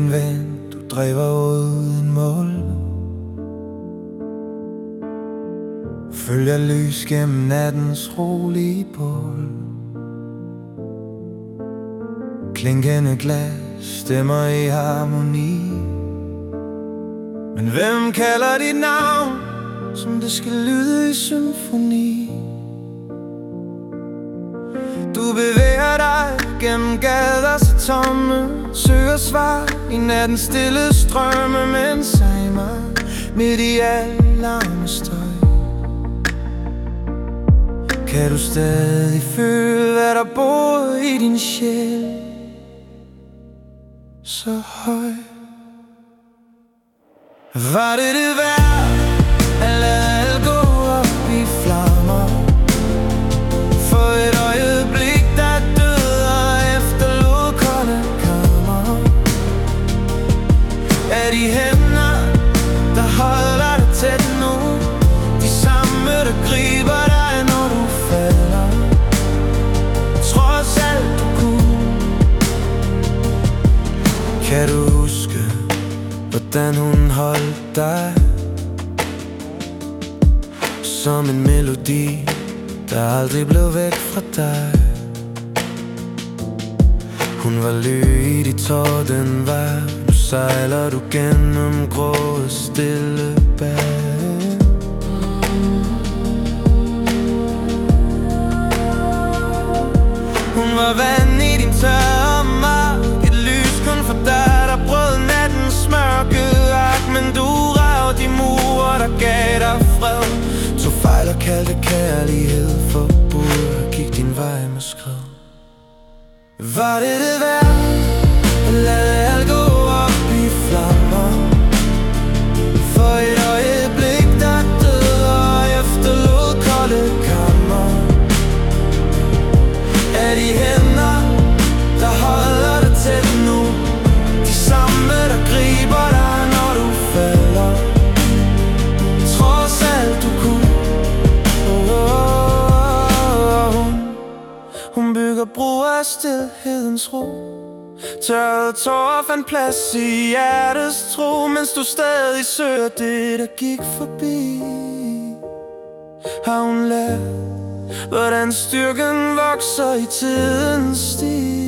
min ven, du driver uden mål. Følger lys gennem nattens rolige bål. Klinkende glas, stemmer i harmoni. Men hvem kalder dit navn, som det skal lyde i symfoni? Du bevæger dig gennem gader så tomme, søger svar i nattens stille strømme, men sag mig midt i al larmestøj. Kan du stadig føle, hvad der bor i din sjæl så høj? Var det det værd at lade alt gå op i flammer for et øjeblik, der døde og efterlod kolde kammer? Er de hænder, der holder dig tæt nu, de samme, der griber dig, når du falder? Trods alt du kunne. Kan du huske, hvordan hun holdt dig som en melodi, der aldrig blev væk fra dig? Hun var ly i de tår, den var. Nu sejler du gennem grå stille bag. Hun var vand i din tørre mark, et lys kun for dig, der brød nattens mørke ark. Men du rev de mure, der gav dig fred, tog fejl og kaldte kærlighed forbudt, gik din vej med skred. Var det det værd at lade alt gå op i flammer for et øjeblik, der døde og efterlod kolde kammer? Er de hænder, der holder dig tæt nu, de samme, der griber dig, når du falder? Trods alt du kunne. Hun bygger broer af stilhedens ro, tørrede tårer fandt plads i hjertets tro, mens du stadig søger det, der gik forbi. Har hun lært, hvordan styrken vokser i tidens sti?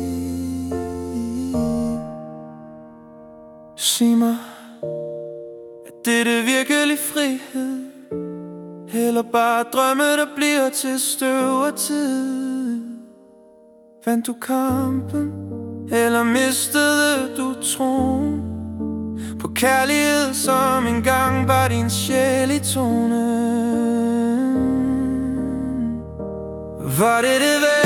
Sig mig, er dette virkelig frihed, eller bare drømme, der bliver til støv og tid? Vandt du kampen, eller mistede du troen på kærlighed, som engang var din sjæl i tone? Var det det værd